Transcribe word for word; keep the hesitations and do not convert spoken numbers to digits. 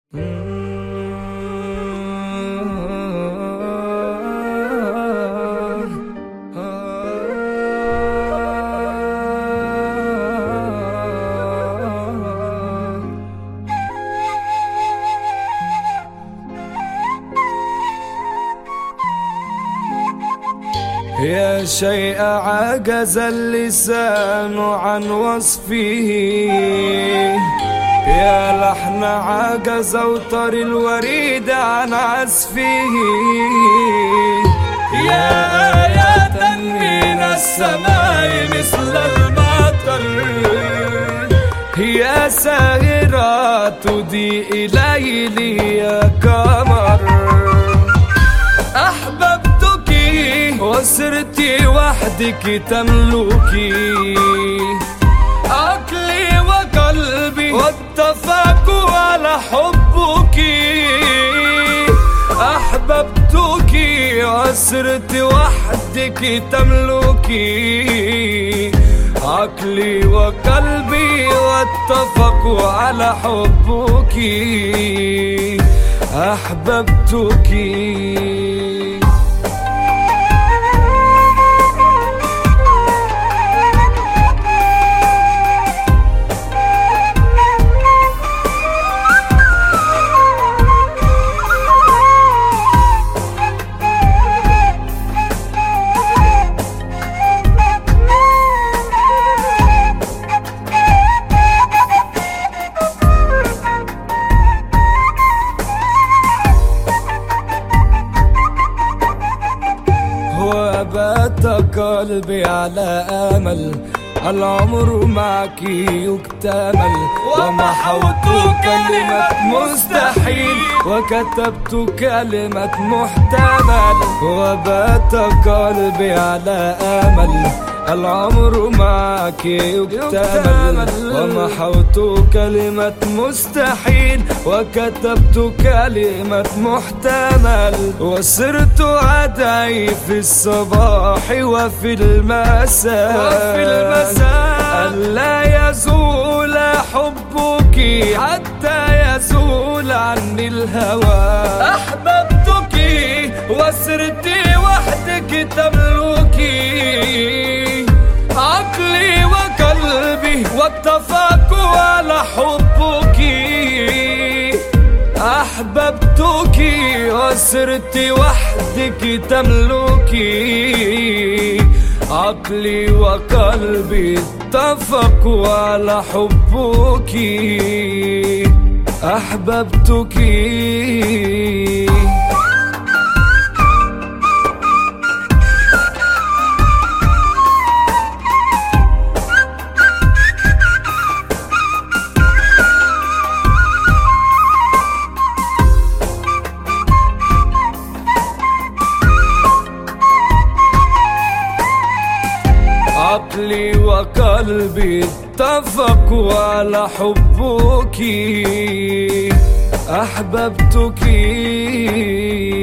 يا شيء عجز اللسان عن وصفه، يا لحن عجز أوتر الوريد عن عزفه، يا آية من السماء مثل المطر، يا ساهرة تضيء ليلي يا قمر. أحببتك وسرت وحدك تملكي عقلي وقلبي، واتفقوا على حبك. أحببتك وسرت وحدك تملكي عقلي وقلبي، واتفقوا على حبك. أحببتك وبات قلبي على أمل العمر معك يكتمل، ومحوت كلمة مستحيل وكتبت كلمة محتمل. وبات قلبي على أمل العمر معك يكتمل، ومحوت كلمة مستحيل وكتبت كلمة محتمل. وصرت أدعي في الصباح وفي المساء ألا يزول حبك حتى يزول عني الهوى. أحببتك وسرت وحدك تملكي عقلي وقلبي، واتفقوا على حبك. أحببتك وسرت وحدك تملكي عقلي وقلبي، اتفقوا على حبك. أحببتك عقلي وقلبي، اتفقوا على حبك. أحببتك